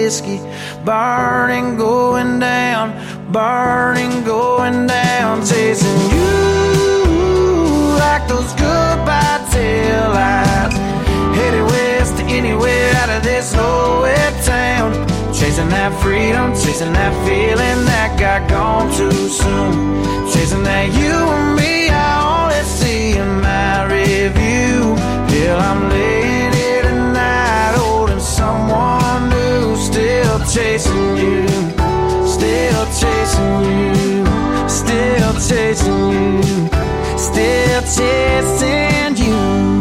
whiskey. Burning, going down, chasing you like those goodbye taillights. Headed west to anywhere out of this nowhere town. Chasing that freedom, chasing that feeling that got gone too soon. Chasing that you and me, I only see in my review. Till I'm laying here tonight, holding someone new. Still chasing you, still chasing you, still chasing you, still chasing you.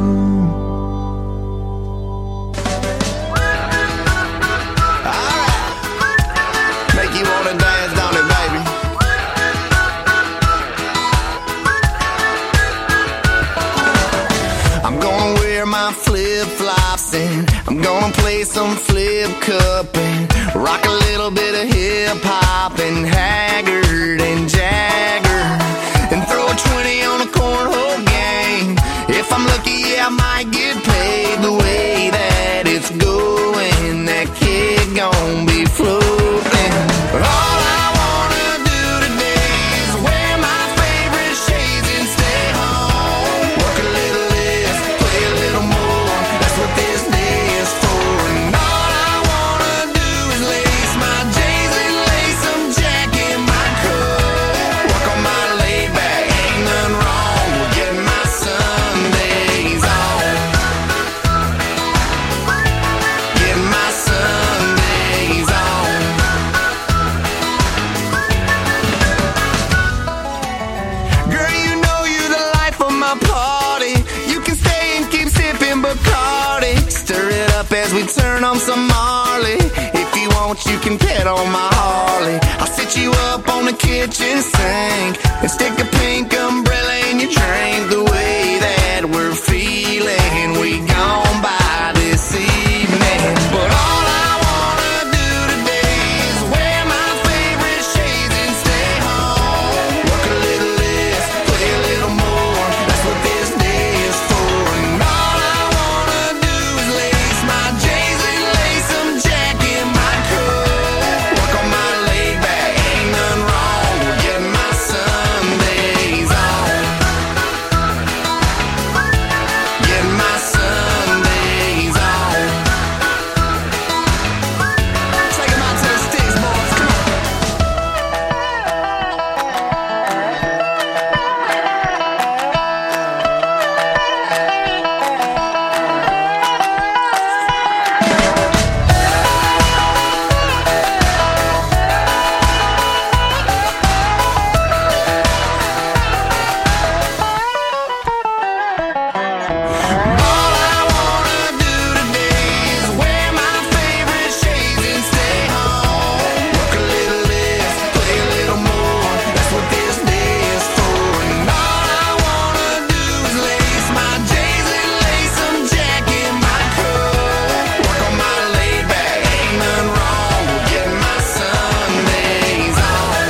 Flip-flops and I'm gonna play some flip cup and rock a little bit of hip-hop and Haggard and Jagger and throw a 20 on a cornhole game. If I'm lucky, I might get paid. The way that it's going, that kid gon' be floating. But all I wanna do today is wear my favorite shades and stay home. Work a little less, play a little more. That's what this day is for. And all I wanna do is lace my J's and lace some Jack in my coat. Work on my laid back, ain't nothing wrong with getting my Sundays on. Getting my Sundays on. Girl, you know you're the life of my party. You can stay and keep sipping Bacardi. Stir it up as we turn on some Marley. If you want, you can pet on my Harley. I'll sit you up on the kitchen sink and stick a pink umbrella in your drink. The way that we're feeling, we gone by this evening. But all I wanna do today is wear my favorite shades and stay home. Work a little less, play a little more. That's what this day is for. And all I wanna do is lace my J's and lace some Jack in my coat. Work on my laid back, ain't nothing wrong with getting my Sundays on. Getting my Sundays on. Take 'em out to the sticks, boys. Come on. All I wanna do today is wear my favorite shades and stay home. Work a little less, play a little more. That's what this day is for. And all I wanna do is lace my J's and lace some Jack in my coat. Work on my laid back, ain't nothing wrong with getting my Sundays on.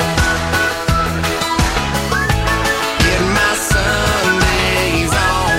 Getting my Sundays on.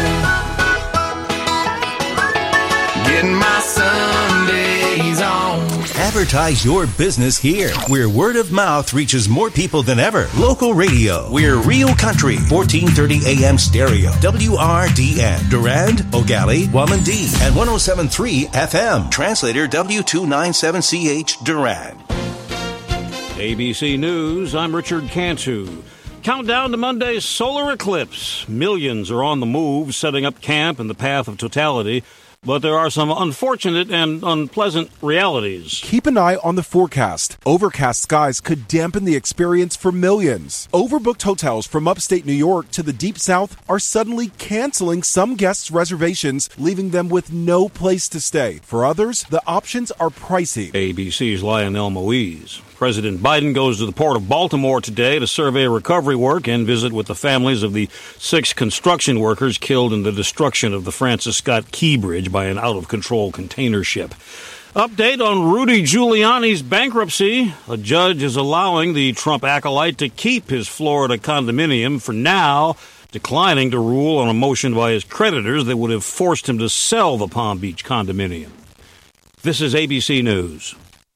Getting my Sundays on. Advertise your business here, where word of mouth reaches more people than ever. Local radio. We're Real Country, 1430 AM stereo. WRDN. Durand, Ogali, Wamandee, and 107.3 FM. Translator W297CH Durand. ABC News, I'm Richard Cantu. Countdown to Monday's solar eclipse. Millions are on the move, setting up camp in the path of totality. But there are some unfortunate and unpleasant realities. Keep an eye on the forecast. Overcast skies could dampen the experience for millions. Overbooked hotels from upstate New York to the Deep South are suddenly canceling some guests' reservations, leaving them with no place to stay. For others, the options are pricey. ABC's Lionel Moise. President Biden goes to the Port of Baltimore today to survey recovery work and visit with the families of the 6 construction workers killed in the destruction of the Francis Scott Key Bridge by an out-of-control container ship. Update on Rudy Giuliani's bankruptcy. A judge is allowing the Trump acolyte to keep his Florida condominium for now, declining to rule on a motion by his creditors that would have forced him to sell the Palm Beach condominium. This is ABC News.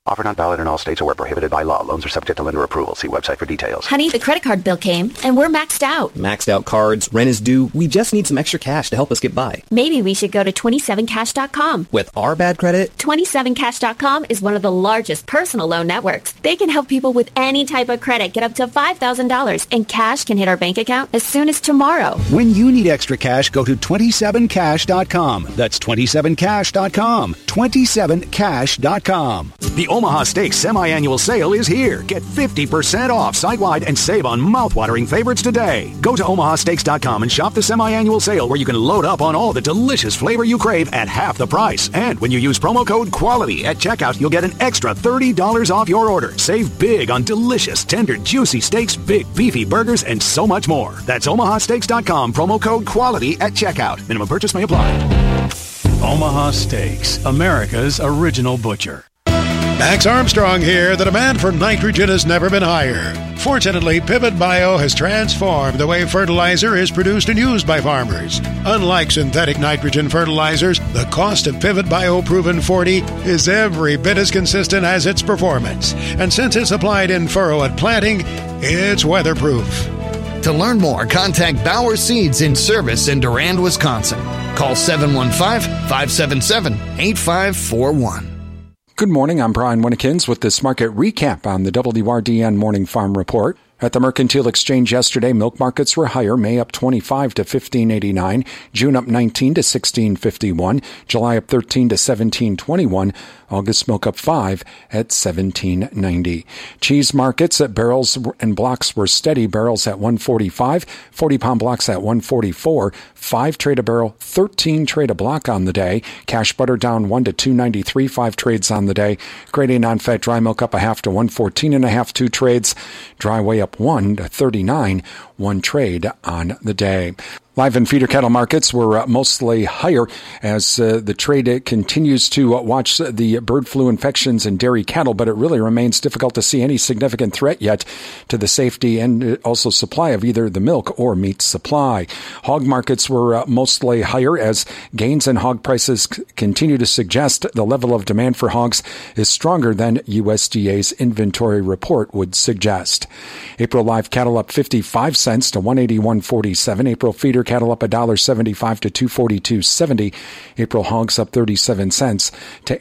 Offer not valid in all states or where prohibited by law. Loans are subject to lender approval. See website for details. Honey, the credit card bill came, and we're maxed out. Maxed out cards, rent is due. We just need some extra cash to help us get by. Maybe we should go to 27cash.com. With our bad credit? 27cash.com is one of the largest personal loan networks. They can help people with any type of credit get up to $5,000, and cash can hit our bank account as soon as tomorrow. When you need extra cash, go to 27cash.com. That's 27cash.com. 27cash.com. The Omaha Steaks semi-annual sale is here. Get 50% off site-wide and save on mouth-watering favorites today. Go to omahasteaks.com and shop the semi-annual sale where you can load up on all the delicious flavor you crave at half the price. And when you use promo code QUALITY at checkout, you'll get an extra $30 off your order. Save big on delicious, tender, juicy steaks, big, beefy burgers, and so much more. That's omahasteaks.com, promo code QUALITY at checkout. Minimum purchase may apply. Omaha Steaks, America's original butcher. Max Armstrong here. The demand for nitrogen has never been higher. Fortunately, Pivot Bio has transformed the way fertilizer is produced and used by farmers. Unlike synthetic nitrogen fertilizers, the cost of Pivot Bio Proven 40 is every bit as consistent as its performance. And since it's applied in furrow at planting, it's weatherproof. To learn more, contact Bauer Seeds in Service in Durand, Wisconsin. Call 715-577-8541. Good morning, I'm Brian Winnikins with this market recap on the WRDN Morning Farm Report. At the Mercantile Exchange yesterday, milk markets were higher. May up 25 to 15.89, June up 19 to 16.51, July up 13 to 17.21, August milk up 5 at 17.90. Cheese markets at barrels and blocks were steady. Barrels at 145, 40-pound blocks at 144, 5 trade a barrel, 13 trade a block on the day. Cash butter down 1 to 2.93, 5 trades on the day. Grade A non-fat dry milk up a half to 114.5, 2 trades. Dry whey up 1 to 39, 1 trade on the day. Live and feeder cattle markets were mostly higher as the trade continues to watch the bird flu infections in dairy cattle, but it really remains difficult to see any significant threat yet to the safety and also supply of either the milk or meat supply. Hog markets were mostly higher as gains in hog prices continue to suggest the level of demand for hogs is stronger than USDA's inventory report would suggest. April live cattle up 55 cents to 181.47. April feeder cattle up $1.75 to 242.70. April hogs up 37 cents to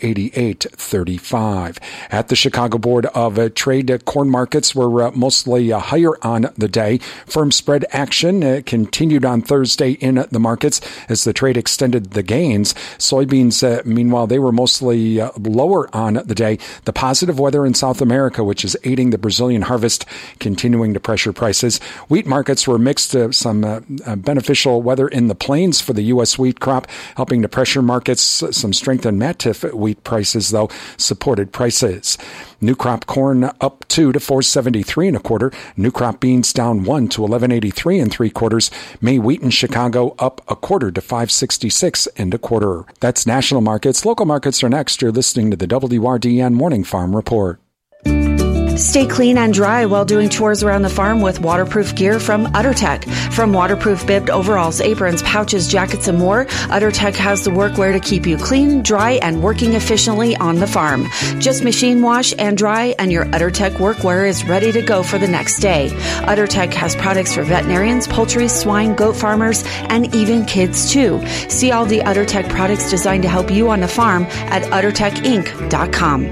88.35. At the Chicago Board of Trade, corn markets were mostly higher on the day. Firm spread action continued on Thursday in the markets as the trade extended the gains. Soybeans, meanwhile, they were mostly lower on the day. The positive weather in South America, which is aiding the Brazilian harvest, continuing to pressure prices. Wheat markets were mixed. Some beneficial weather in the plains for the U.S. wheat crop, helping to pressure markets. Some strength in Matif wheat prices, though, supported prices. New crop corn up 2 to 4.73 1/4. New crop beans down 1 to 11.83 3/4. May wheat in Chicago up 1/4 to 5.66 1/4. That's national markets. Local markets are next. You're listening to the WRDN Morning Farm Report. Stay clean and dry while doing chores around the farm with waterproof gear from UtterTech. From waterproof bibbed overalls, aprons, pouches, jackets, and more, UtterTech has the workwear to keep you clean, dry, and working efficiently on the farm. Just machine wash and dry, and your UtterTech workwear is ready to go for the next day. UtterTech has products for veterinarians, poultry, swine, goat farmers, and even kids, too. See all the UtterTech products designed to help you on the farm at UtterTechInc.com.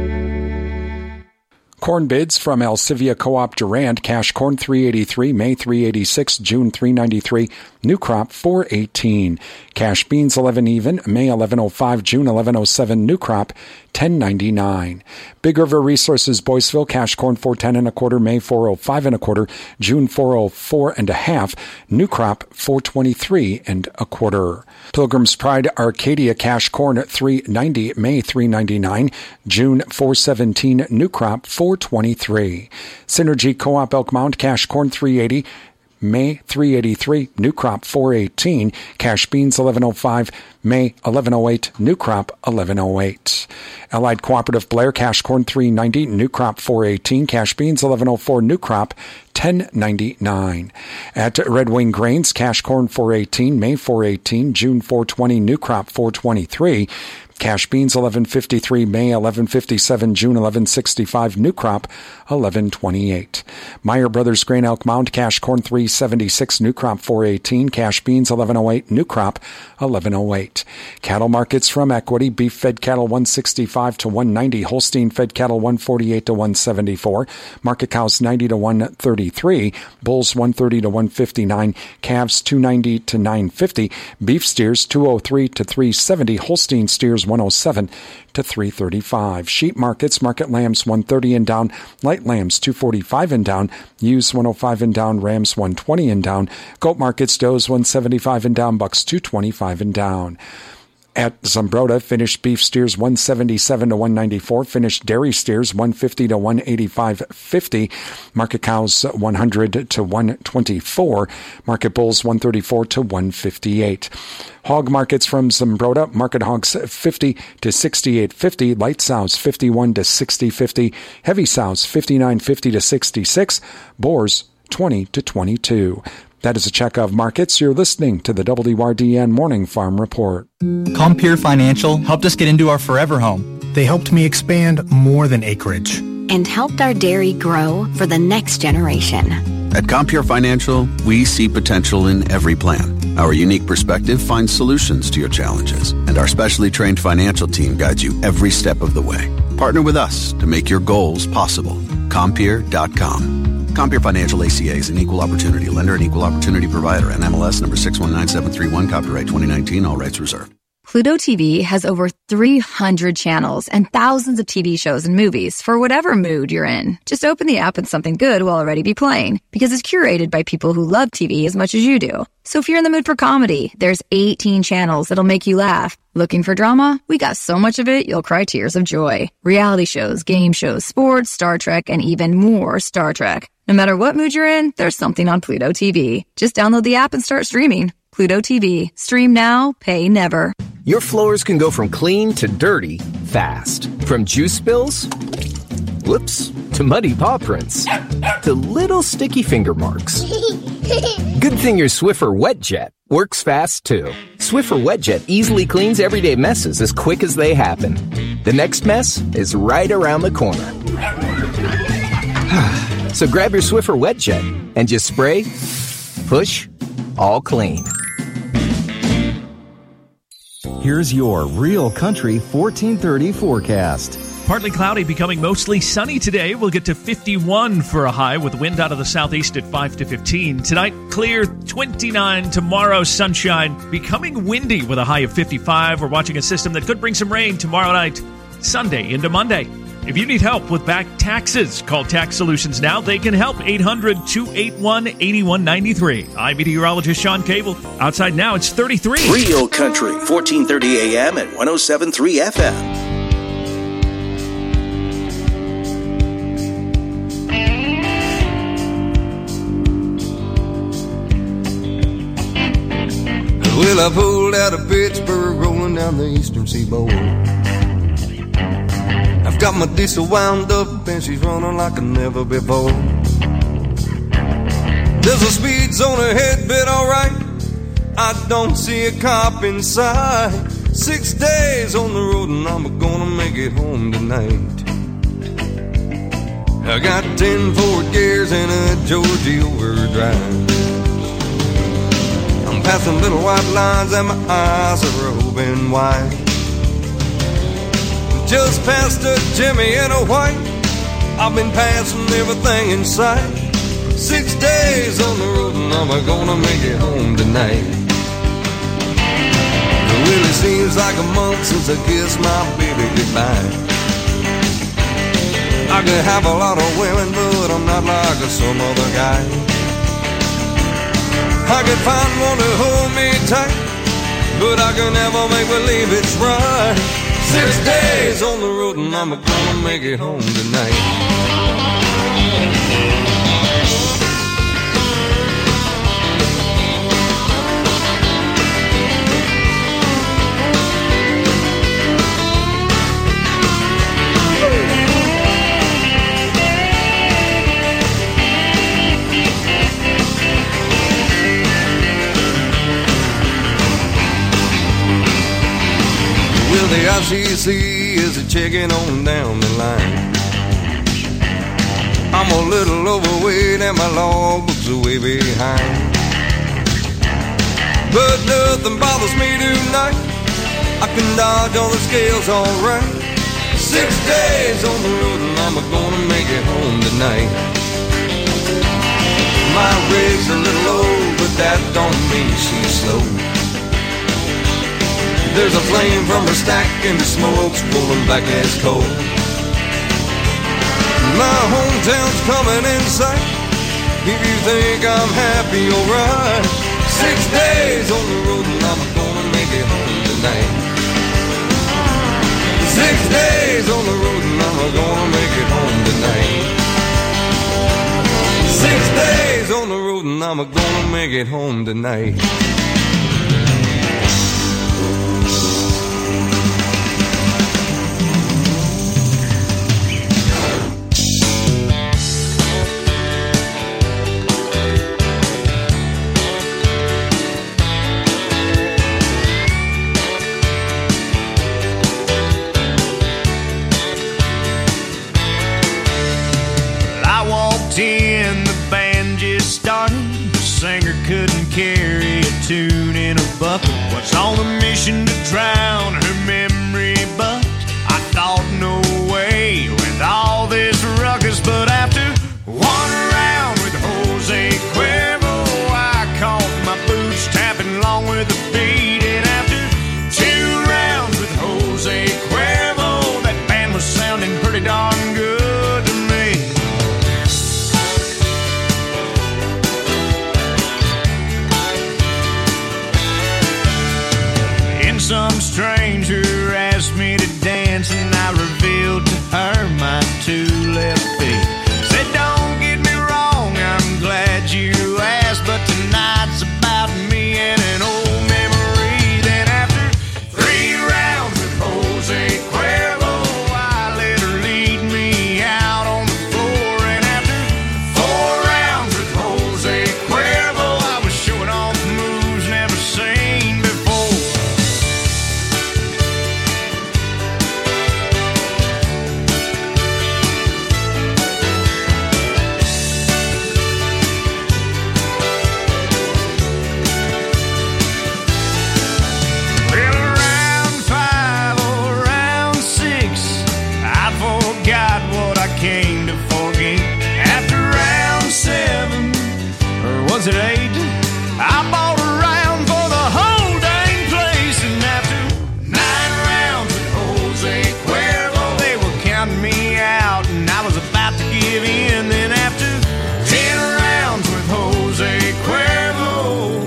Corn bids from Alcivia Co-op Durand. Cash corn $3.83, May $3.86, June $3.93, new crop $4.18. Cash beans 11 even, May 11.05, June 11.07, new crop $10.99. Big River Resources Boyceville. Cash corn $4.10 1/4, May $4.05 1/4, June $4.04 1/2, new crop $4.23 1/4. Pilgrim's Pride Arcadia. Cash corn at $3.90, May $3.99, June $4.17, new crop $4.23. Synergy Co-op Elk Mound. Cash corn $3.80, May $3.83, new crop $4.18. Cash beans $11.05, May $11.08, new crop $11.08. Allied Cooperative Blair. Cash corn $3.90, new crop $4.18. Cash beans $11.04, new crop $10.99. At Red Wing Grains. Cash corn $4.18, May $4.18, June $4.20, new crop $4.23. Cash beans $11.53 May, $11.57 June, $11.65 new crop, $11.28. Meyer Brothers Grain Elk Mound cash corn $3.76 new crop $4.18. Cash beans $11.08 new crop $11.08. Cattle markets from Equity: beef fed cattle $165 to $190. Holstein fed cattle $148 to $174. Market cows $90 to $133. Bulls $130 to $159. Calves $290 to $950. Beef steers $203 to $370. Holstein steers $107 to $335. Sheep markets: market lambs $130 and down, light lambs $245 and down, ewes $105 and down, rams $120 and down. Goat markets: does $175 and down, bucks $225 and down. At Zumbrota, finished beef steers $177 to $194. Finished dairy steers $150 to $185.50. Market cows $100 to $124. Market bulls $134 to $158. Hog markets from Zumbrota: market hogs $50 to $68.50. Light sows $51 to $60.50. Heavy sows $59.50 to $66. Boars $20 to $22. That is a check of markets. You're listening to the WRDN Morning Farm Report. Compeer Financial helped us get into our forever home. They helped me expand more than acreage. And helped our dairy grow for the next generation. At Compeer Financial, we see potential in every plan. Our unique perspective finds solutions to your challenges, and our specially trained financial team guides you every step of the way. Partner with us to make your goals possible. Compeer.com. Compeer Financial ACA is an equal opportunity lender and equal opportunity provider. NMLS number 619731. Copyright 2019. All rights reserved. Pluto TV has over 300 channels and thousands of TV shows and movies for whatever mood you're in. Just open the app and something good will already be playing because it's curated by people who love TV as much as you do. So if you're in the mood for comedy, there's 18 channels that'll make you laugh. Looking for drama? We got so much of it, you'll cry tears of joy. Reality shows, game shows, sports, Star Trek, and even more Star Trek. No matter what mood you're in, there's something on Pluto TV. Just download the app and start streaming. Pluto TV. Stream now, pay never. Your floors can go from clean to dirty fast. From juice spills, whoops, to muddy paw prints, to little sticky finger marks. Good thing your Swiffer WetJet works fast too. Swiffer WetJet easily cleans everyday messes as quick as they happen. The next mess is right around the corner. So grab your Swiffer WetJet and just spray, push, all clean. Here's your Real Country 1430 forecast. Partly cloudy, becoming mostly sunny today. We'll get to 51 for a high with wind out of the southeast at 5 to 15. Tonight, clear, 29. Tomorrow, sunshine, becoming windy with a high of 55. We're watching a system that could bring some rain tomorrow night, Sunday into Monday. If you need help with back taxes, call Tax Solutions now. They can help. 800-281-8193. I'm meteorologist Sean Cable. Outside now, it's 33. Real Country, 1430 AM and 107.3 FM. Well, I pulled out of Pittsburgh, rolling down the eastern seaboard. I've got my diesel wound up and she's running like never before. There's a speed zone ahead, but alright, I don't see a cop in sight. 6 days on the road and I'm gonna make it home tonight. I got 10 Ford gears and a Georgia overdrive. I'm passing little white lines and my eyes are open wide. Just past a Jimmy in a white, I've been passing everything in sight. 6 days on the road and I'm gonna make it home tonight. It really seems like a month since I kissed my baby goodbye. I could have a lot of women, but I'm not like some other guy. I could find one to hold me tight, but I can never make believe it's right. 6 days on the road and I'm gonna make it home tonight. Well, the IC see as they're checking on down the line. I'm a little overweight and my logbook's way behind. But nothing bothers me tonight. I can dodge all the scales alright. 6 days on the road and I'm gonna make it home tonight. My rig's a little old, but that don't mean she's slow. There's a flame from her stack and the smoke's rolling back as coal. My hometown's coming in sight. If you think I'm happy, alright. 6 days on the road and I'm gonna make it home tonight. 6 days on the road and I'm gonna make it home tonight. 6 days on the road and I'm gonna make it home tonight. Couldn't carry a tune in a bucket. What's on a mission to drown her memory? But I thought no way with all this ruckus. But after one round with Jose Cuervo, I caught my boots tapping along with the beat. And after 2 rounds with Jose Cuervo, that band was sounding pretty darn good to me. Some stranger asked me to dance and I revealed to her my 2 left feet. Said, don't get me wrong, I'm glad you asked, but tonight's about me and an old memory. Then after 3 rounds with Jose Cuervo, I let her lead me out on the floor. And after 4 rounds with Jose Cuervo, I was showing off moves never seen before. Came to forget. After round 7, or was it 8, I bought a round for the whole dang place. And after 9 rounds with Jose Cuervo, they were counting me out and I was about to give in. Then after 10 rounds with Jose Cuervo,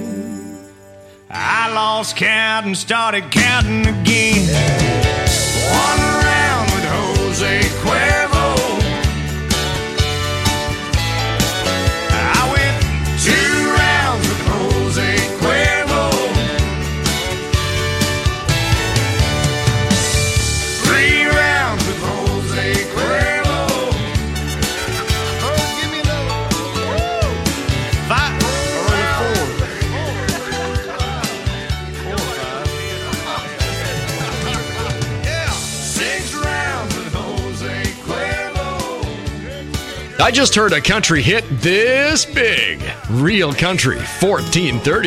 I lost count and started counting again. 1 round with Jose Cuervo, I just heard a country hit this big. Real Country 1430.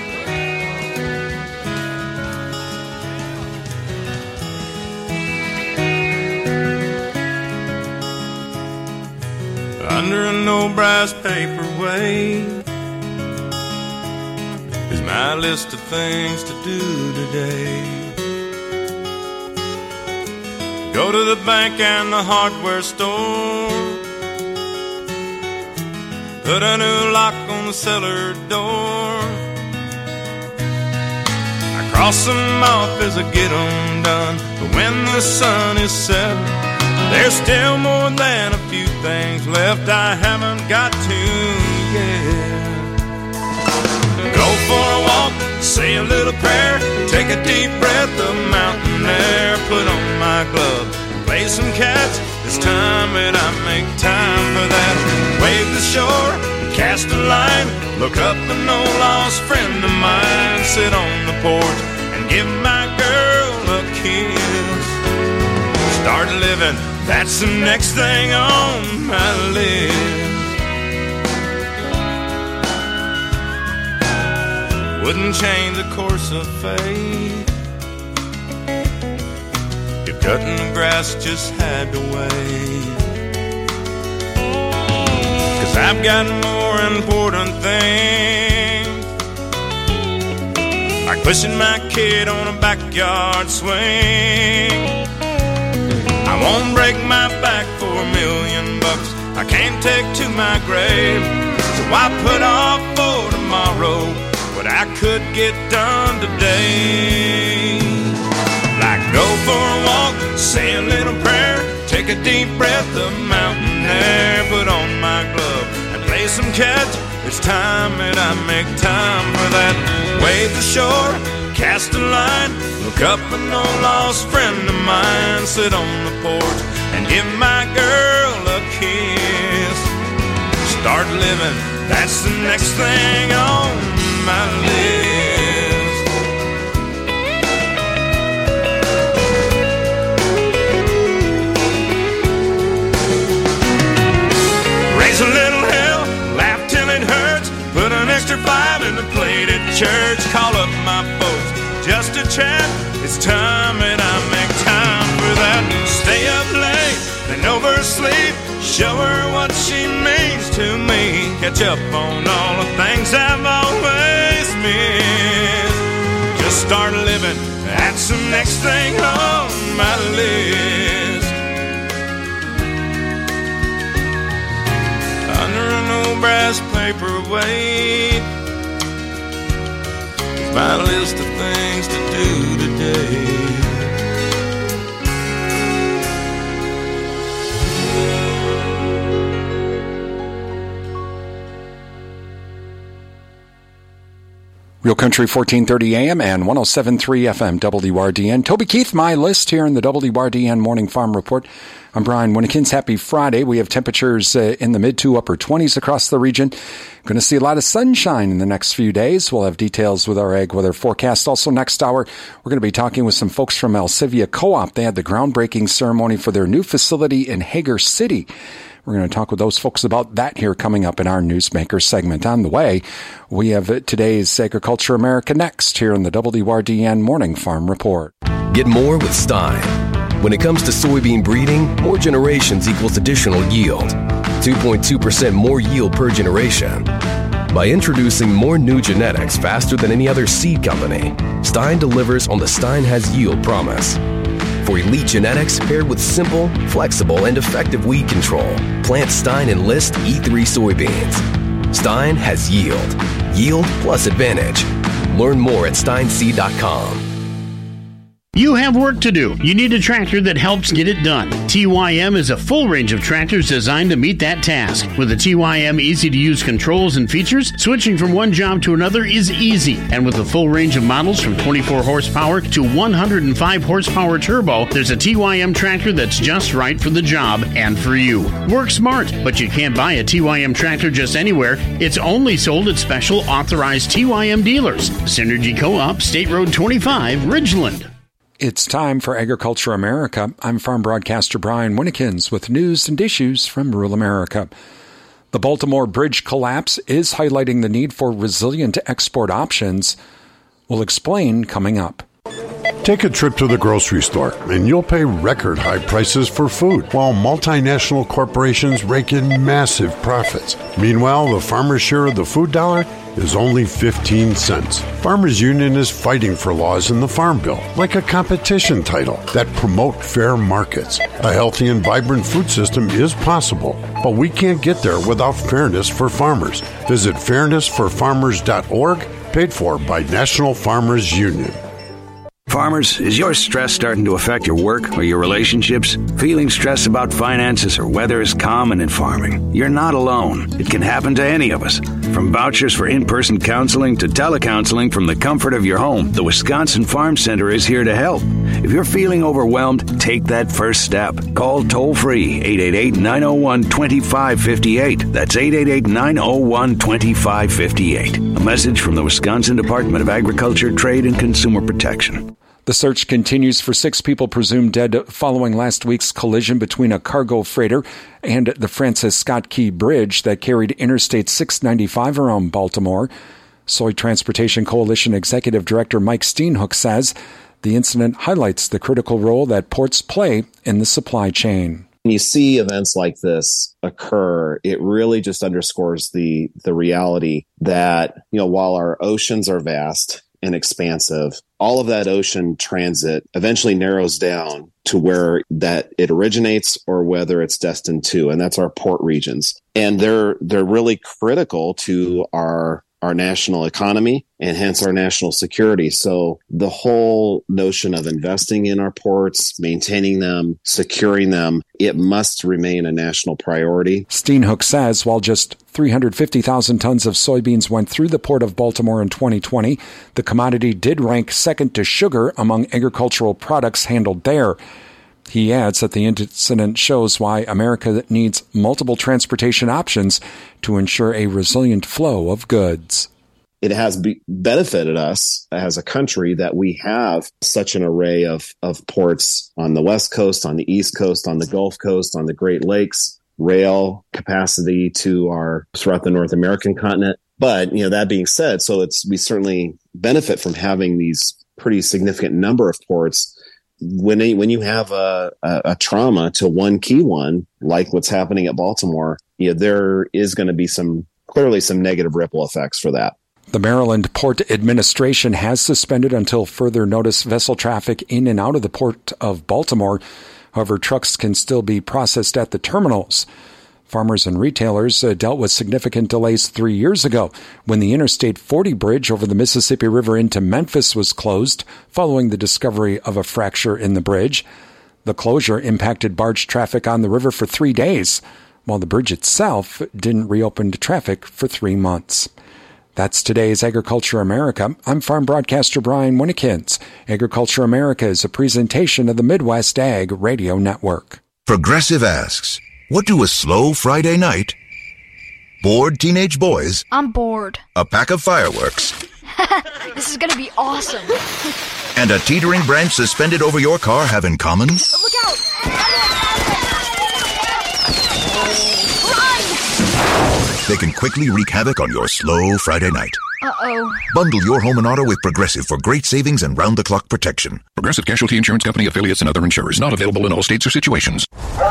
Under an old brass paperweight is my list of things to do today. Go to the bank and the hardware store, put a new lock on the cellar door. I cross them off as I get them done, but when the sun is set, there's still more than a few things left I haven't got to yet. Go for a walk, say a little prayer, take a deep breath of mountain air, put on my glove, play some cats. It's time that I make time for that. Wave the shore, cast a line, look up an old lost friend of mine, sit on the porch and give my girl a kiss. Start living, that's the next thing on my list. Wouldn't change the course of fate. If cutting the grass just had to wait. 'Cause I've got more important things, like pushing my kid on a backyard swing. I won't break my back for $1 million. I can't take to my grave, so I put off for tomorrow what I could get done today. Like go for a walk, say a little prayer, take a deep breath of mountain air, put on my glove and play some catch. It's time that I make time for that. Wave the shore, cast a line, look up an old lost friend of mine, sit on the porch and give my girl a kiss. Start living, that's the next thing on my list. Raise a little hell, laugh till it hurts, put an extra 5 in the plate at church, call up my folks just to chat. It's time that I make time for that. Stay up late, then oversleep, show her what she means to me, catch up on all the things I've always missed. Just start living, that's the next thing on my list. Under an old brass paperweight, my list of things to do today. Real Country 1430 AM and 107.3 FM WRDN. Toby Keith, my list here in the WRDN Morning Farm Report. I'm Brian Winnekins. Happy Friday. We have temperatures in the mid to upper 20s across the region. Going to see a lot of sunshine in the next few days. We'll have details with our ag weather forecast. Also next hour, we're going to be talking with some folks from Alcivia Co-op. They had the groundbreaking ceremony for their new facility in Hager City. We're going to talk with those folks about that here coming up in our Newsmaker segment. On the way, we have today's Agriculture America Next here in the WRDN Morning Farm Report. Get more with Stein. When it comes to soybean breeding, more generations equals additional yield. 2.2% more yield per generation. By introducing more new genetics faster than any other seed company, Stein delivers on the Stein has yield promise. For elite genetics paired with simple, flexible, and effective weed control, plant Stein Enlist E3 soybeans. Stein has yield. Yield plus advantage. Learn more at steinseed.com. You have work to do. You need a tractor that helps get it done. TYM is a full range of tractors designed to meet that task. With the TYM easy-to-use controls and features, switching from one job to another is easy. And with a full range of models from 24 horsepower to 105 horsepower turbo, there's a TYM tractor that's just right for the job and for you. Work smart, but you can't buy a TYM tractor just anywhere. It's only sold at special authorized TYM dealers. Synergy Co-op, State Road 25, Ridgeland. It's time for Agriculture America. I'm farm broadcaster Brian Winnekins with news and issues from rural America. The Baltimore Bridge collapse is highlighting the need for resilient export options. We'll explain coming up. Take a trip to the grocery store, and you'll pay record high prices for food, while multinational corporations rake in massive profits. Meanwhile, the farmer's share of the food dollar is only 15 cents. Farmers Union is fighting for laws in the Farm Bill, like a competition title, that promote fair markets. A healthy and vibrant food system is possible, but we can't get there without fairness for farmers. Visit fairnessforfarmers.org, paid for by National Farmers Union. Farmers, is your stress starting to affect your work or your relationships? Feeling stress about finances or weather is common in farming. You're not alone. It can happen to any of us. From vouchers for in-person counseling to telecounseling from the comfort of your home, the Wisconsin Farm Center is here to help. If you're feeling overwhelmed, take that first step. Call toll-free 888-901-2558. That's 888-901-2558. A message from the Wisconsin Department of Agriculture, Trade, and Consumer Protection. The The search continues for 6 people presumed dead following last week's collision between a cargo freighter and the Francis Scott Key Bridge that carried Interstate 695 around Baltimore. Soy Transportation Coalition Executive Director Mike Steenhoek says the incident highlights the critical role that ports play in the supply chain. When you see events like this occur, it really just underscores the reality that, while our oceans are vast and expansive, all of that ocean transit eventually narrows down to where that it originates or whether it's destined to, and that's our port regions. And they're really critical to our national economy and hence our national security. So the whole notion of investing in our ports, maintaining them, securing them, it must remain a national priority. Steenhoek says while just 350,000 tons of soybeans went through the port of Baltimore in 2020, the commodity did rank second to sugar among agricultural products handled there. He adds that the incident shows why America needs multiple transportation options to ensure a resilient flow of goods. It has benefited us as a country that we have such an array of ports on the West Coast, on the East Coast, on the Gulf Coast, on the Great Lakes, rail capacity throughout the North American continent. But, that being said, we certainly benefit from having these pretty significant number of ports. When you have a trauma to one key one, like what's happening at Baltimore, there is going to be clearly some negative ripple effects for that. The Maryland Port Administration has suspended until further notice vessel traffic in and out of the port of Baltimore. However, trucks can still be processed at the terminals. Farmers and retailers dealt with significant delays 3 years ago when the Interstate 40 bridge over the Mississippi River into Memphis was closed following the discovery of a fracture in the bridge. The closure impacted barge traffic on the river for 3 days, while the bridge itself didn't reopen to traffic for 3 months. That's today's Agriculture America. I'm farm broadcaster Brian Winnikins. Agriculture America is a presentation of the Midwest Ag Radio Network. Progressive asks, what do a slow Friday night, bored teenage boys, I'm bored, a pack of fireworks, this is gonna be awesome, and a teetering branch suspended over your car have in common? Look out! They can quickly wreak havoc on your slow Friday night. Uh-oh. Bundle your home and auto with Progressive for great savings and round-the-clock protection. Progressive Casualty Insurance Company, affiliates, and other insurers. Not available in all states or situations.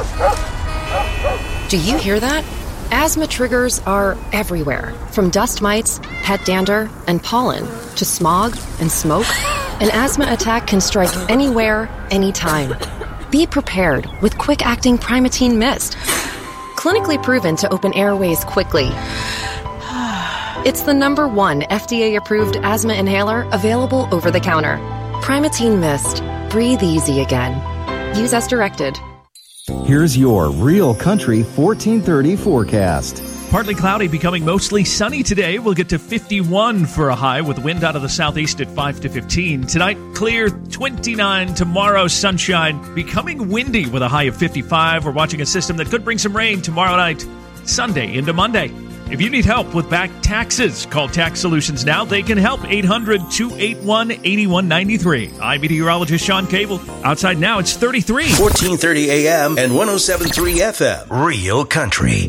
Do you hear that? Asthma triggers are everywhere, from dust mites, pet dander, and pollen, to smog and smoke. An asthma attack can strike anywhere, anytime. Be prepared with quick-acting Primatene Mist. Clinically proven to open airways quickly. It's the #1 FDA-approved asthma inhaler available over the counter. Primatene Mist. Breathe easy again. Use as directed. Here's your Real Country 1430 forecast. Partly cloudy, becoming mostly sunny today. We'll get to 51 for a high with wind out of the southeast at 5 to 15. Tonight, clear, 29. Tomorrow, sunshine, becoming windy with a high of 55. We're watching a system that could bring some rain tomorrow night, Sunday into Monday. If you need help with back taxes, call Tax Solutions now. They can help. 800-281-8193. I'm meteorologist Sean Cable. Outside now, it's 33. 1430 AM and 107.3 FM. Real Country.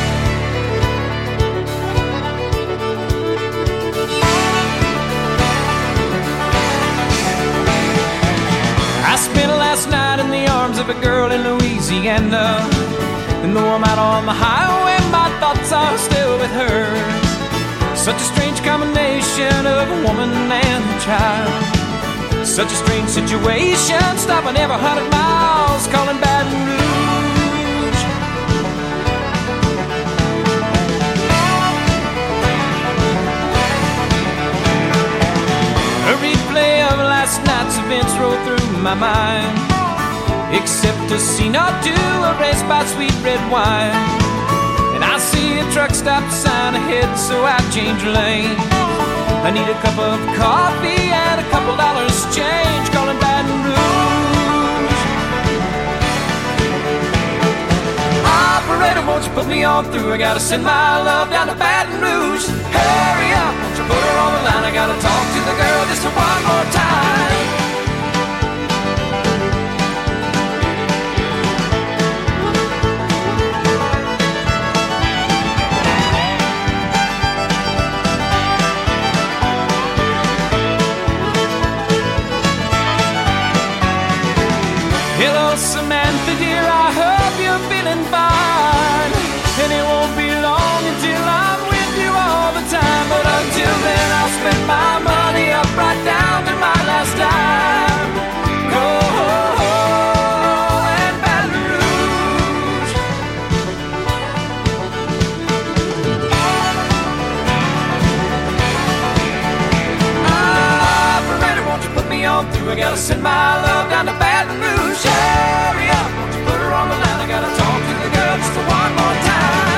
I spent last night in the arms of a girl in Louisiana. And though I'm out on the highway, my thoughts are still with her. Such a strange combination of a woman and a child. Such a strange situation, stopping every 100 miles, calling Baton Rouge. A replay of last night's events rolled through my mind. Except a scene or two erased by sweet red wine. And I see a truck stop sign ahead, so I change lane. I need a cup of coffee and a couple dollars change, calling Baton Rouge. Operator, won't you put me on through? I gotta send my love down to Baton Rouge. Hurry up, won't you put her on the line? I gotta talk to the girl just one more time. send my love down to Baton Rouge. Hurry up, won't you put her on the line? I gotta talk to the girl just one more time.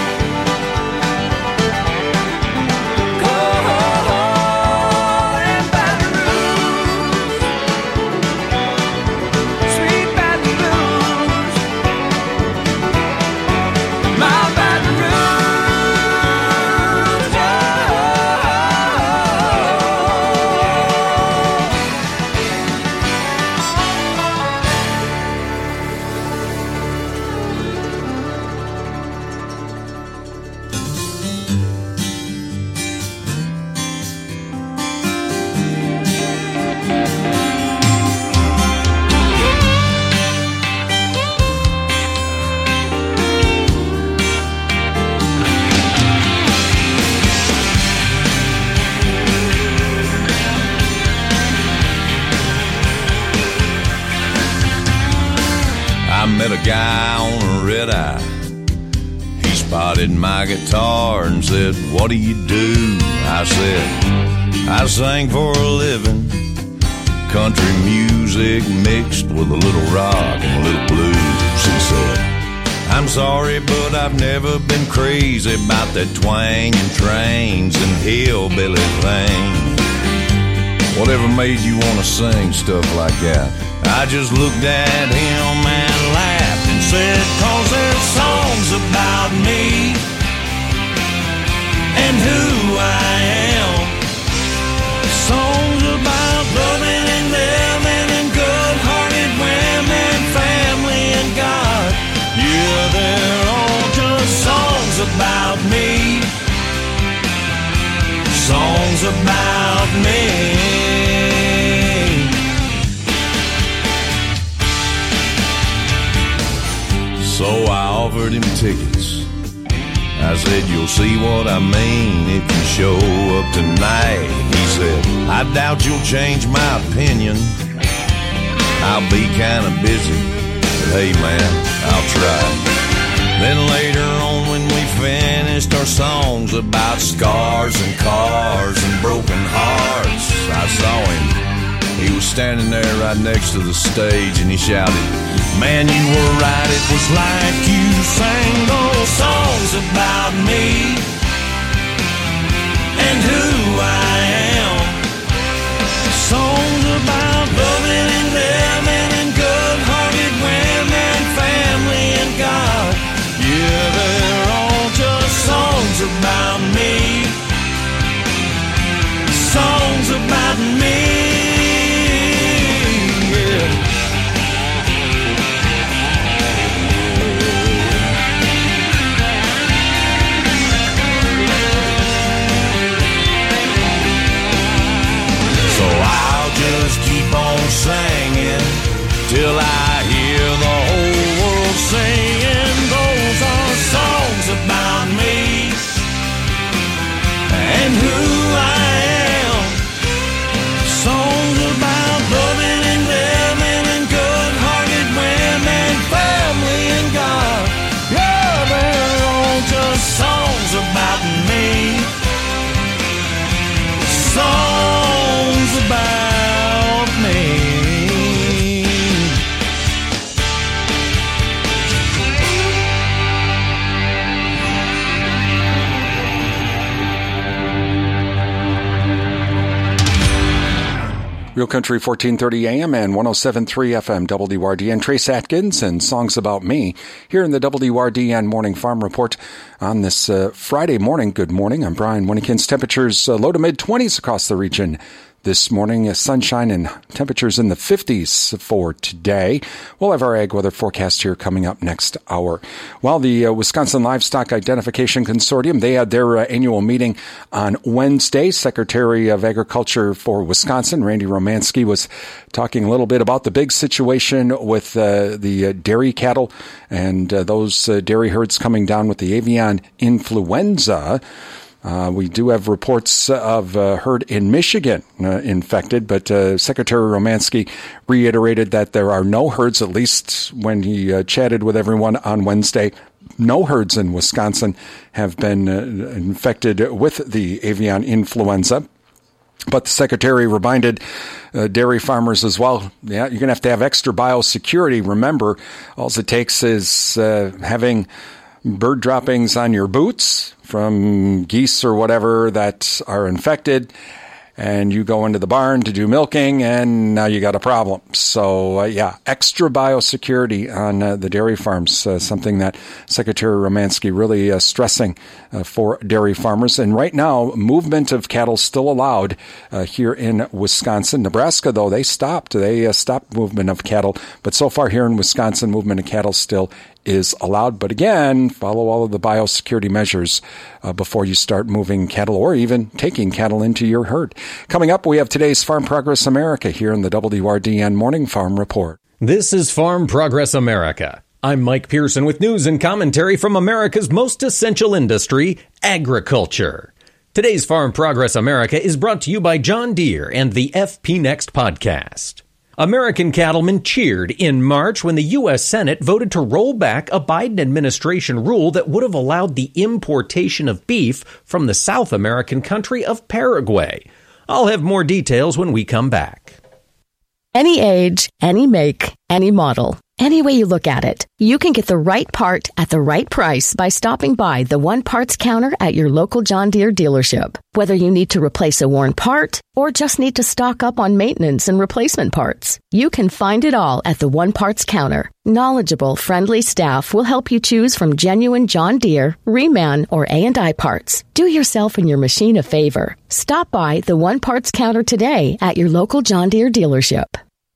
Calling Baton Rouge, sweet Baton Rouge, my Baton Rouge. I met a guy on a red eye. He spotted my guitar and said, "What do you do?" I said, "I sing for a living, country music mixed with a little rock and a little blues." He said, "I'm sorry, but I've never been crazy about that twang and trains and hillbilly thing. Whatever made you want to sing stuff like that?" I just looked at him and laughed and said, "'Cause there's songs about me and who I am. Songs about loving and living and good-hearted women, family and God. Yeah, they're all just songs about me. Songs about me." So I offered him tickets. I said, "You'll see what I mean if you show up tonight." He said, "I doubt you'll change my opinion. I'll be kind of busy, but hey man, I'll try." Then later on when we finished our songs about scars and cars and broken hearts, I saw him. He was standing there right next to the stage and he shouted, "Man, you were right, it was like you sang those songs about me and who I am. Songs about loving and living and good-hearted women, family and God. Yeah, they're all just songs about me. Songs about me." Just keep on singing till I hear the whole world singing. Those are songs about me and who I am. Songs about loving and living and good-hearted women, family and God. Yeah, they're all just songs about me. Songs about Real Country 1430 AM and 107.3 FM WRDN. Trace Atkins and Songs About Me here in the WRDN Morning Farm Report on this Friday morning. Good morning. I'm Brian Winnekins. Temperatures low to mid-20s across the region this morning. Sunshine and temperatures in the 50s for today. We'll have our ag weather forecast here coming up next hour. Well, the Wisconsin Livestock Identification Consortium, they had their annual meeting on Wednesday. Secretary of Agriculture for Wisconsin, Randy Romanski, was talking a little bit about the big situation with the dairy cattle and those dairy herds coming down with the avian influenza. We do have reports of a herd in Michigan infected, but Secretary Romanski reiterated that there are no herds, at least when he chatted with everyone on Wednesday. No herds in Wisconsin have been infected with the avian influenza. But the secretary reminded dairy farmers as well, you're going to have extra biosecurity. Remember, all it takes is having bird droppings on your boots from geese or whatever that are infected, and you go into the barn to do milking, and now you got a problem. So, extra biosecurity on the dairy farms, something that Secretary Romanski really stressing for dairy farmers. And right now, movement of cattle still allowed here in Wisconsin. Nebraska, though, they stopped. They stopped movement of cattle. But so far here in Wisconsin, movement of cattle still is allowed. But again, follow all of the biosecurity measures before you start moving cattle or even taking cattle into your herd. Coming up, we have today's Farm Progress America here in the WRDN Morning Farm Report. This is Farm Progress America. I'm Mike Pearson with news and commentary from America's most essential industry, agriculture. Today's Farm Progress America is brought to you by John Deere and the FP Next podcast. American cattlemen cheered in March when the U.S. Senate voted to roll back a Biden administration rule that would have allowed the importation of beef from the South American country of Paraguay. I'll have more details when we come back. Any age, any make, any model. Any way you look at it, you can get the right part at the right price by stopping by the One Parts counter at your local John Deere dealership. Whether you need to replace a worn part or just need to stock up on maintenance and replacement parts, you can find it all at the One Parts counter. Knowledgeable, friendly staff will help you choose from genuine John Deere, Reman, or A&I parts. Do yourself and your machine a favor. Stop by the One Parts counter today at your local John Deere dealership.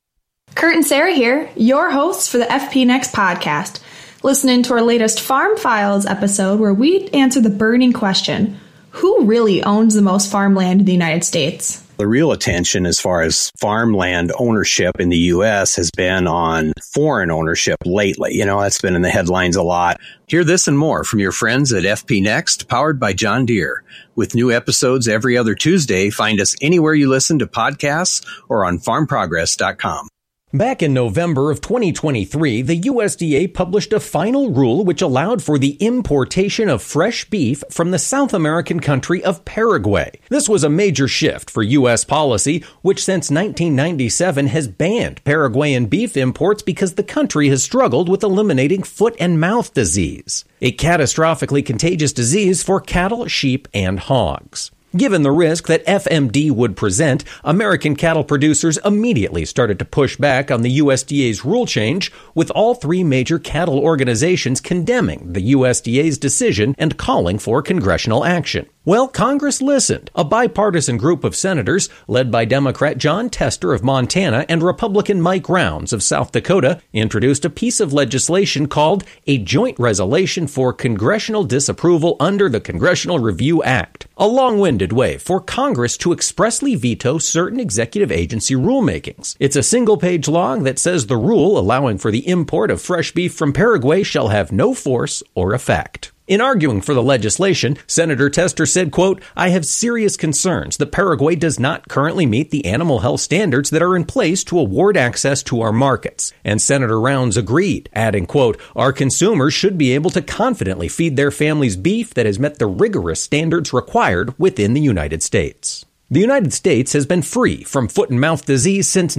Kurt and Sarah here, your hosts for the FP Next podcast. Listen in to our latest Farm Files episode where we answer the burning question, who really owns the most farmland in the United States? The real attention as far as farmland ownership in the U.S. has been on foreign ownership lately. That's been in the headlines a lot. Hear this and more from your friends at FP Next, powered by John Deere. With new episodes every other Tuesday, find us anywhere you listen to podcasts or on farmprogress.com. Back in November of 2023, the USDA published a final rule which allowed for the importation of fresh beef from the South American country of Paraguay. This was a major shift for U.S. policy, which since 1997 has banned Paraguayan beef imports because the country has struggled with eliminating foot and mouth disease, a catastrophically contagious disease for cattle, sheep, and hogs. Given the risk that FMD would present, American cattle producers immediately started to push back on the USDA's rule change, with all three major cattle organizations condemning the USDA's decision and calling for congressional action. Well, Congress listened. A bipartisan group of senators, led by Democrat John Tester of Montana and Republican Mike Rounds of South Dakota, introduced a piece of legislation called a Joint Resolution for Congressional Disapproval under the Congressional Review Act, a long-winded way for Congress to expressly veto certain executive agency rulemakings. It's a single-page law that says the rule allowing for the import of fresh beef from Paraguay shall have no force or effect. In arguing for the legislation, Senator Tester said, quote, "I have serious concerns that Paraguay does not currently meet the animal health standards that are in place to award access to our markets." And Senator Rounds agreed, adding, quote, "Our consumers should be able to confidently feed their families beef that has met the rigorous standards required within the United States." The United States has been free from foot and mouth disease since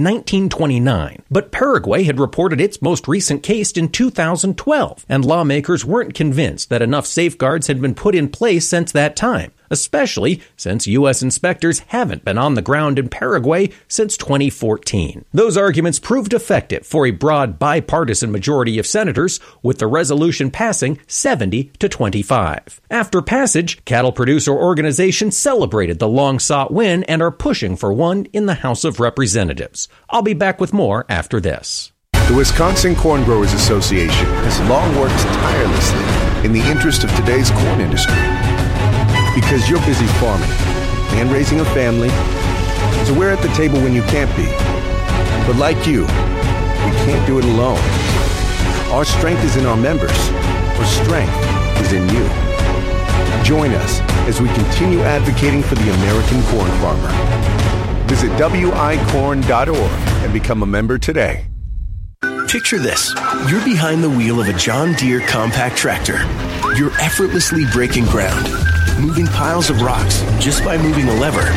1929, but Paraguay had reported its most recent case in 2012, and lawmakers weren't convinced that enough safeguards had been put in place since that time, especially since U.S. inspectors haven't been on the ground in Paraguay since 2014. Those arguments proved effective for a broad bipartisan majority of senators, with the resolution passing 70-25. After passage, cattle producer organizations celebrated the long-sought win and are pushing for one in the House of Representatives. I'll be back with more after this. The Wisconsin Corn Growers Association has long worked tirelessly in the interest of today's corn industry. Because you're busy farming and raising a family, so we're at the table when you can't be. But like you, we can't do it alone. Our strength is in our members. Our strength is in you. Join us as we continue advocating for the American corn farmer. Visit wicorn.org and become a member today. Picture this. You're behind the wheel of a John Deere compact tractor. You're effortlessly breaking ground, moving piles of rocks just by moving a lever.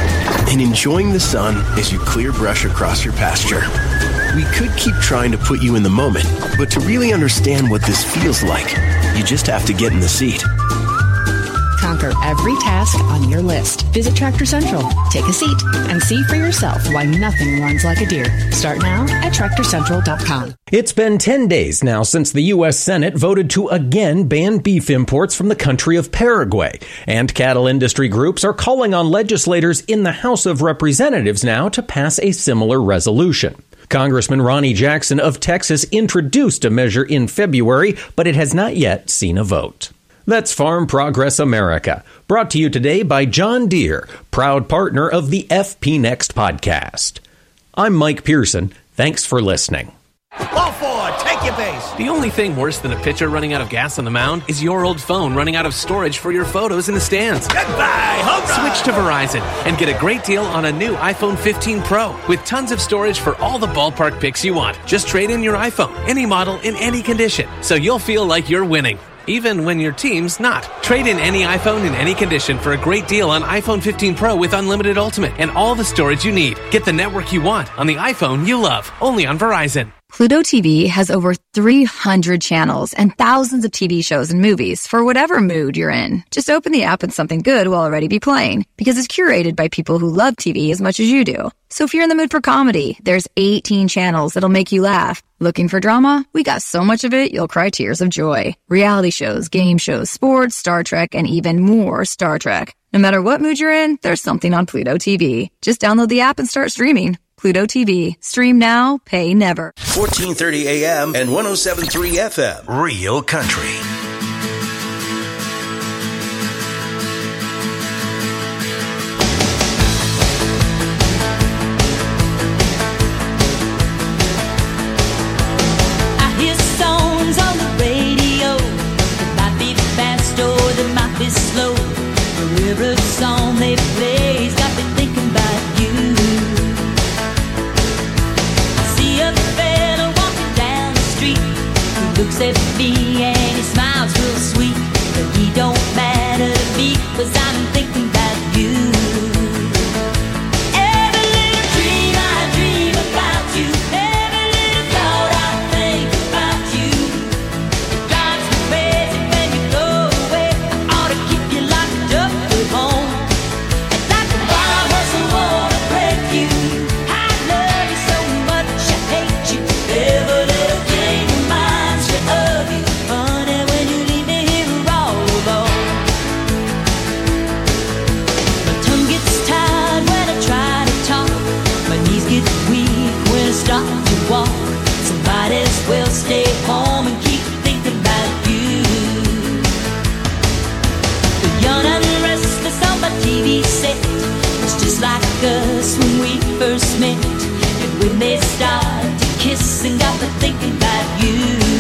and enjoying the sun as you clear brush across your pasture. We could keep trying to put you in the moment, but to really understand what this feels like, you just have to get in the seat. Conquer every task on your list. Visit Tractor Central, take a seat, and see for yourself why nothing runs like a deer. Start now at TractorCentral.com. It's been 10 days now since the U.S. Senate voted to again ban beef imports from the country of Paraguay. And cattle industry groups are calling on legislators in the House of Representatives now to pass a similar resolution. Congressman Ronnie Jackson of Texas introduced a measure in February, but it has not yet seen a vote. That's Farm Progress America, brought to you today by John Deere, proud partner of the FP Next podcast. I'm Mike Pearson. Thanks for listening. Ball forward, take your base. The only thing worse than a pitcher running out of gas on the mound is your old phone running out of storage for your photos in the stands. Goodbye, home run. Switch to Verizon and get a great deal on a new iPhone 15 Pro with tons of storage for all the ballpark pics you want. Just trade in your iPhone, any model, in any condition, so you'll feel like you're winning, even when your team's not. Trade in any iPhone in any condition for a great deal on iPhone 15 Pro with unlimited Ultimate and all the storage you need. Get the network you want on the iPhone you love, only on Verizon. Pluto TV has over 300 channels and thousands of TV shows and movies for whatever mood you're in. Just open the app and something good will already be playing because it's curated by people who love TV as much as you do. So if you're in the mood for comedy, there's 18 channels that'll make you laugh. Looking for drama? We got so much of it, you'll cry tears of joy. Reality shows, game shows, sports, Star Trek, and even more Star Trek. No matter what mood you're in, there's something on Pluto TV. Just download the app and start streaming. Pluto TV. Stream now, pay never. 1430 AM and 107.3 FM. Real Country. I hear songs on the radio. They might be fast or they might be slow. Every song they play's got me thinking about you. Looks at me and he smiles real sweet, but he don't matter to me, 'cause I'm thinking about you. Every little dream I dream about you, every little thought I think about you. It drives me crazy when you go away. I ought to keep you locked up at home. And like a wild horse I wanna break you. I love you so much I hate you. Every little thing reminds me of you, honey, when you leave me here all alone. My tongue gets tired when I try to talk. My knees get weak when I start to walk. So might as well stay home and keep thinking about you. The young and restless on my TV set, it's just like us when we first met. And when they start to kiss and got me thinking about you.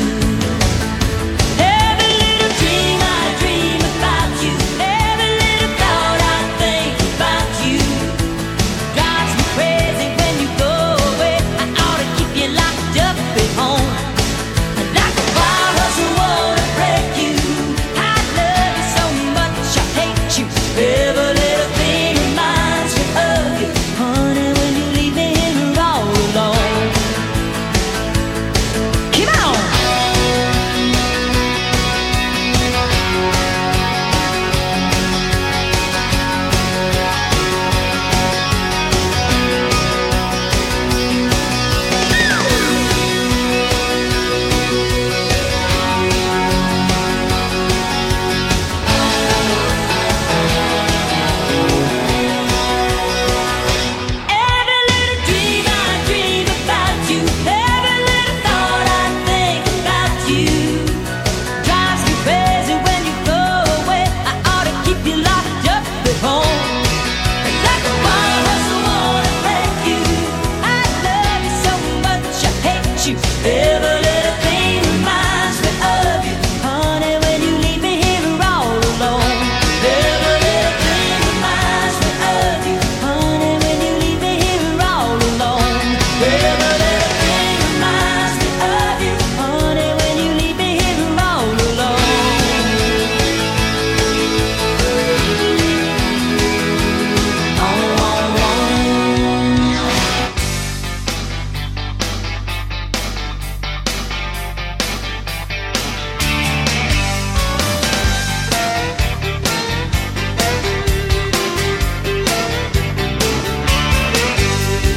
Every little dream I dream about you, every little thought I think about you. Drives me crazy when you go away. I ought to keep you locked up at home. And like a wild horse I wanna break you. I love you so much I hate you. Every little thing reminds me of you, honey, when you leave me here all alone.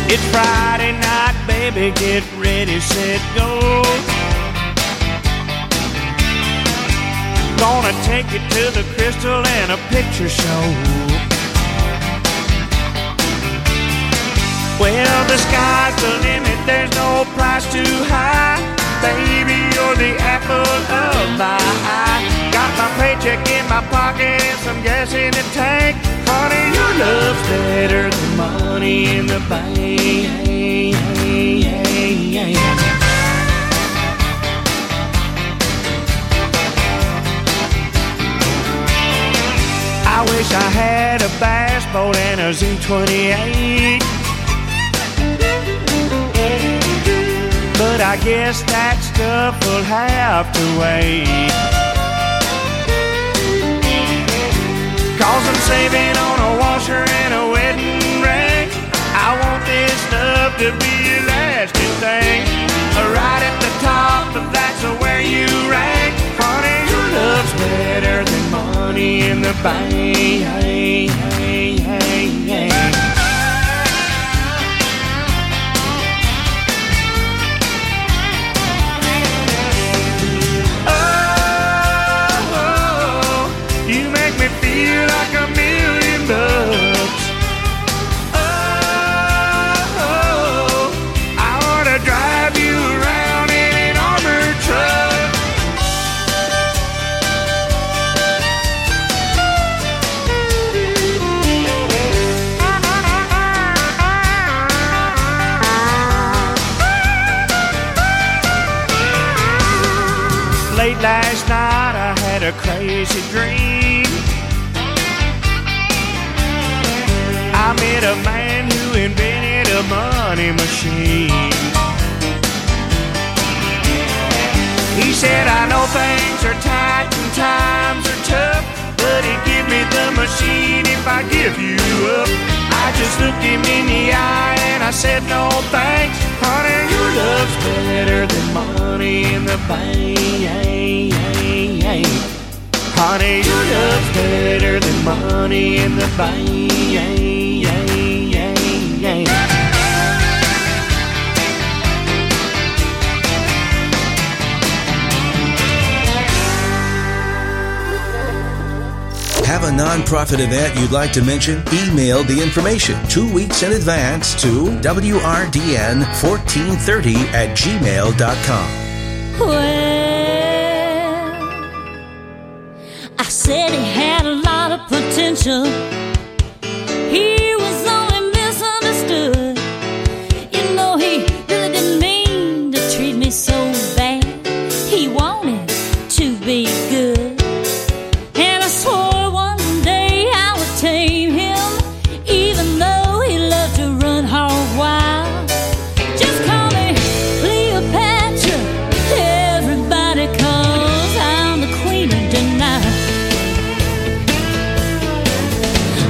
It's Friday night, baby, get ready, set, go. Gonna take you to the Crystal and a picture show. Well, the sky's the limit, there's no price too high. Baby, you're the apple of my eye. Got my paycheck in my pocket and some gas in the tank. Honey, your love's better than money in the bank. I wish I had a bass boat and a Z28, but I guess that stuff will have to wait. 'Cause I'm saving on a washer and a wedding ring. I want this stuff to be a lasting thing. Right at the top, that's where you rank. Honey, your love's better than money in the bank. Oh, you make me feel like $1 million. Oh, I ought to drive you around in an armored truck. Late last night I had a crazy dream. I met a man who invented a money machine. He said, I know things are tight and times are tough, but he'd give me the machine if I give you up. I just looked him in the eye and I said, no thanks. Honey, your love's better than money in the bank. Honey, your love's better than money in the bank. Have a nonprofit event you'd like to mention? Email the information 2 weeks in advance to wrdn1430@gmail.com. Well, I said he had a lot of potential. He was only misunderstood. You know, he really didn't mean to treat me so bad. He wanted to be good. And I swore one day I would tame him, even though he loved to run hog wild. Just call me Cleopatra, everybody, 'cause I'm the queen of denial.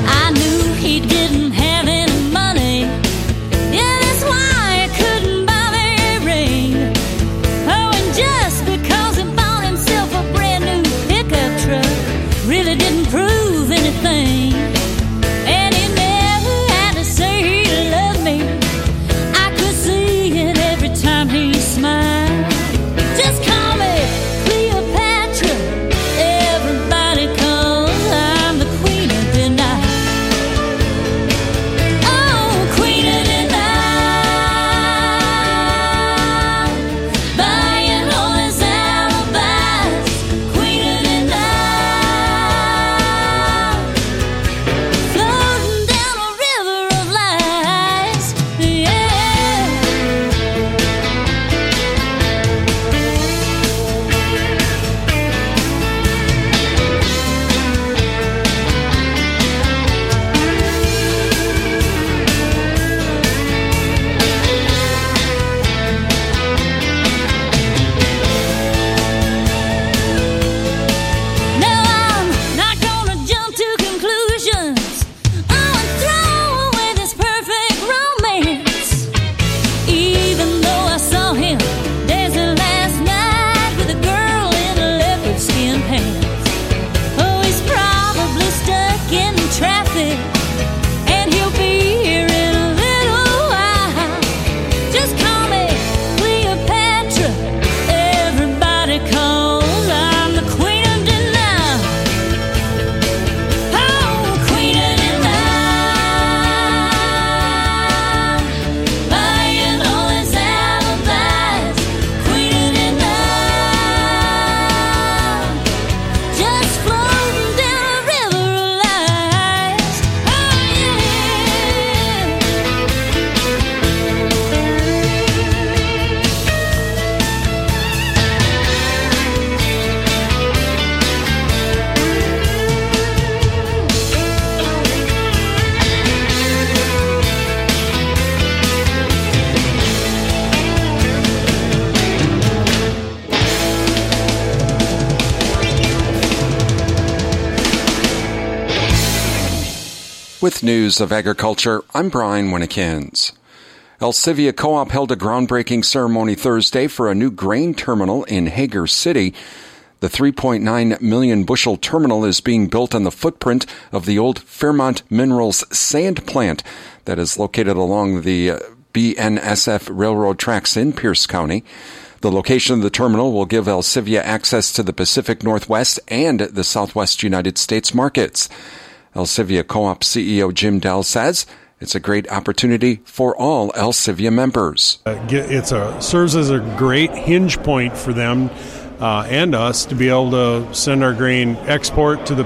With news of agriculture, I'm Brian Winnikins. Elsivia Co-op held a groundbreaking ceremony Thursday for a new grain terminal in Hager City. The 3.9 million bushel terminal is being built on the footprint of the old Fairmont Minerals sand plant that is located along the BNSF railroad tracks in Pierce County. The location of the terminal will give Elsivia access to the Pacific Northwest and the Southwest United States markets. Elsivia Co-op CEO Jim Dell says it's a great opportunity for all Elsivia members. It serves as a great hinge point for them and us to be able to send our grain export to the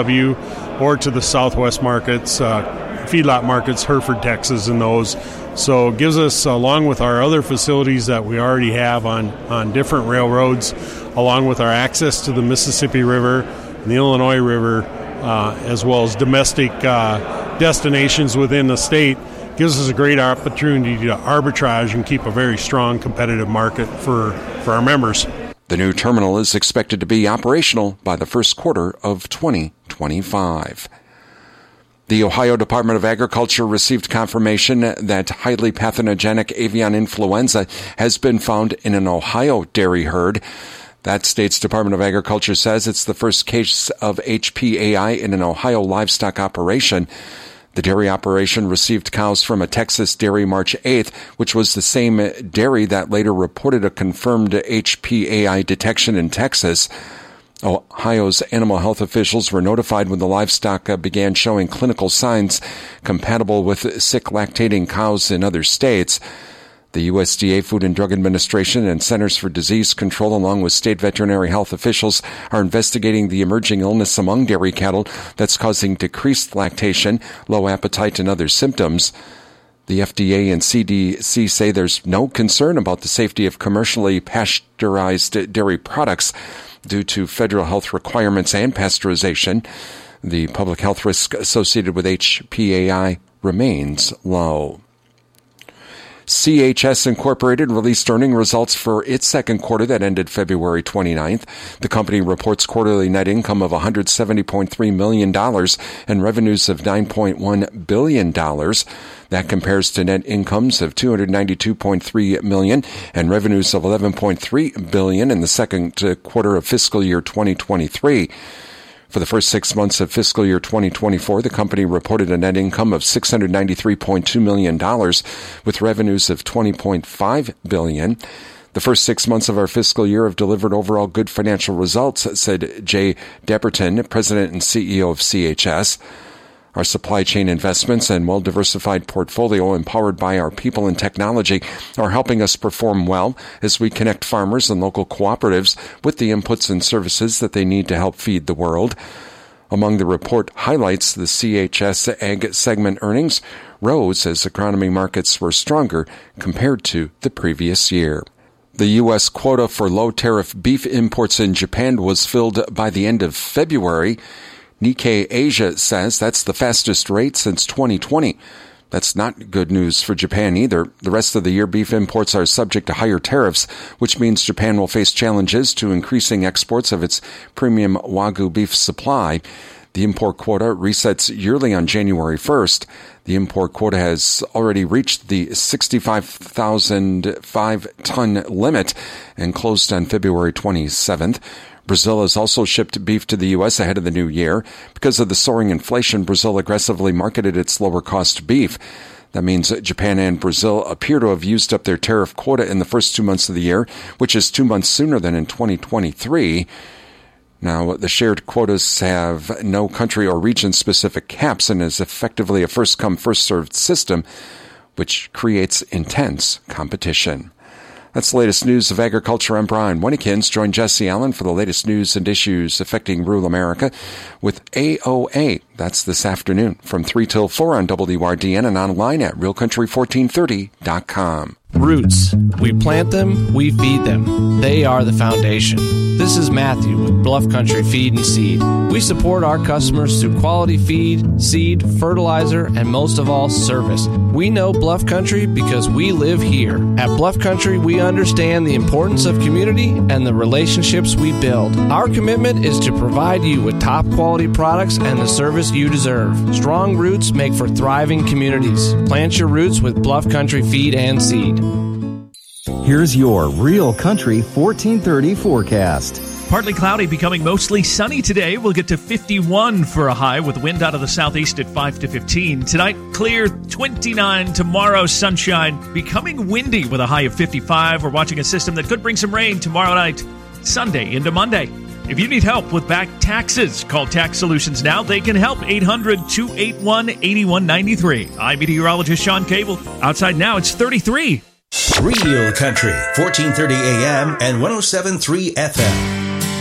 PNW or to the Southwest markets, feedlot markets, Hereford, Texas, and those. So it gives us, along with our other facilities that we already have on different railroads, along with our access to the Mississippi River and the Illinois River, as well as domestic destinations within the state, gives us a great opportunity to arbitrage and keep a very strong competitive market for our members. The new terminal is expected to be operational by the first quarter of 2025. The Ohio Department of Agriculture received confirmation that highly pathogenic avian influenza has been found in an Ohio dairy herd. That state's Department of Agriculture says it's the first case of HPAI in an Ohio livestock operation. The dairy operation received cows from a Texas dairy March 8th, which was the same dairy that later reported a confirmed HPAI detection in Texas. Ohio's animal health officials were notified when the livestock began showing clinical signs compatible with sick lactating cows in other states. The USDA, Food and Drug Administration, and Centers for Disease Control, along with state veterinary health officials, are investigating the emerging illness among dairy cattle that's causing decreased lactation, low appetite, and other symptoms. The FDA and CDC say there's no concern about the safety of commercially pasteurized dairy products due to federal health requirements and pasteurization. The public health risk associated with HPAI remains low. CHS Incorporated released earning results for its second quarter that ended February 29th. The company reports quarterly net income of $170.3 million and revenues of $9.1 billion. That compares to net incomes of $292.3 million and revenues of $11.3 billion in the second quarter of fiscal year 2023. For the first 6 months of fiscal year 2024, the company reported a net income of $693.2 million with revenues of $20.5 billion. The first 6 months of our fiscal year have delivered overall good financial results, said Jay Depperton, president and CEO of CHS. Our supply chain investments and well-diversified portfolio empowered by our people and technology are helping us perform well as we connect farmers and local cooperatives with the inputs and services that they need to help feed the world. Among the report highlights, the CHS Ag segment earnings rose as agronomy markets were stronger compared to the previous year. The U.S. quota for low-tariff beef imports in Japan was filled by the end of February. Nikkei Asia says that's the fastest rate since 2020. That's not good news for Japan either. The rest of the year, beef imports are subject to higher tariffs, which means Japan will face challenges to increasing exports of its premium Wagyu beef supply. The import quota resets yearly on January 1st. The import quota has already reached the 65,005-ton limit and closed on February 27th. Brazil has also shipped beef to the U.S. ahead of the new year. Because of the soaring inflation, Brazil aggressively marketed its lower-cost beef. That means Japan and Brazil appear to have used up their tariff quota in the first 2 months of the year, which is 2 months sooner than in 2023. Now, the shared quotas have no country or region-specific caps and is effectively a first-come, first-served system, which creates intense competition. That's the latest news of agriculture. I'm Brian Winnikins. Join Jesse Allen for the latest news and issues affecting rural America with AOA. That's this afternoon from 3 till 4 on WRDN and online at realcountry1430.com. Roots. We plant them, we feed them. They are the foundation. This is Matthew with Bluff Country Feed and Seed. We support our customers through quality feed, seed, fertilizer, and most of all, service. We know Bluff Country because we live here. At Bluff Country, we understand the importance of community and the relationships we build. Our commitment is to provide you with top quality products and the service you deserve. Strong roots make for thriving communities. Plant your roots with Bluff Country Feed and Seed. Here's your Real Country 1430 forecast. Partly cloudy, becoming mostly sunny today. We'll get to 51 for a high with wind out of the southeast at 5 to 15. Tonight, clear, 29. Tomorrow, sunshine, becoming windy with a high of 55. We're watching a system that could bring some rain tomorrow night, Sunday into Monday. If you need help with back taxes, call Tax Solutions now. They can help. 800-281-8193. I'm meteorologist Sean Cable. Outside now, it's 33. Real Country, 1430 AM and 107.3 FM.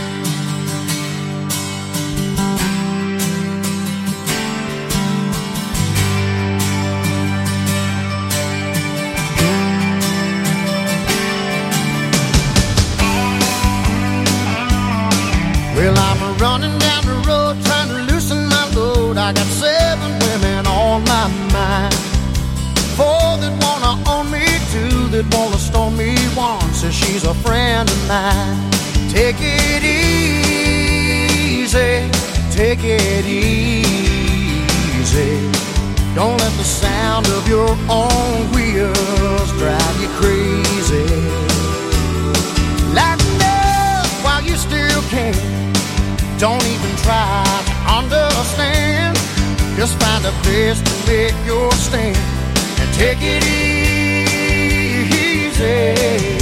Well, I'm running down the road trying to loosen my load. I got 7 women on my mind. 4 that wanna own me, 2 that wanna stone me. 1 says she's a friend of mine. Take it easy, take it easy. Don't let the sound of your own wheels drive you crazy. Lighten up while you still can. Don't even try to understand. Just find a place to make your stand and take it easy.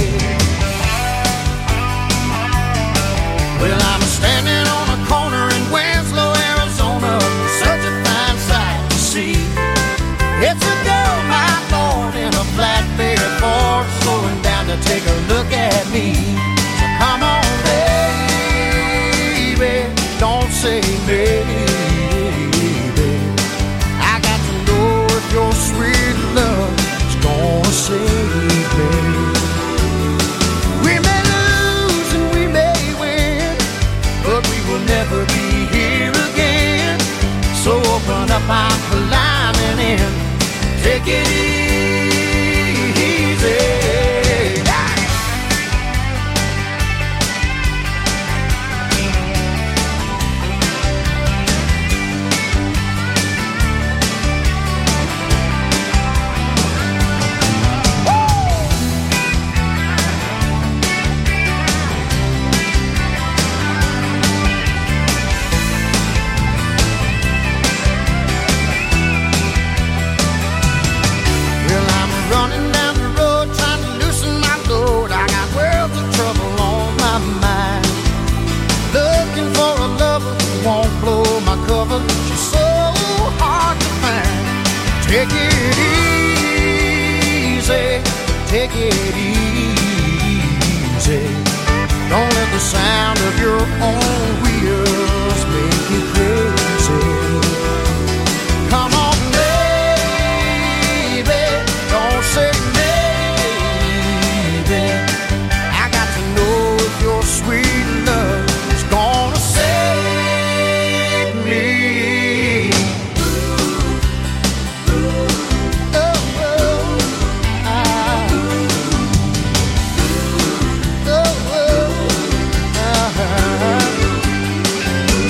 Well, I'm standing on a corner in Winslow, Arizona. Such a fine sight to see. It's a gold mine born in a flatbed Ford, slowing down to take a look at me. So come on, baby, don't say maybe. I got to know if your sweet love is gonna save me. We may lose and we may win, but we will never be here again. So open up, I'm climbing in. Take it easy. Take it easy, take it easy. Don't let the sound of your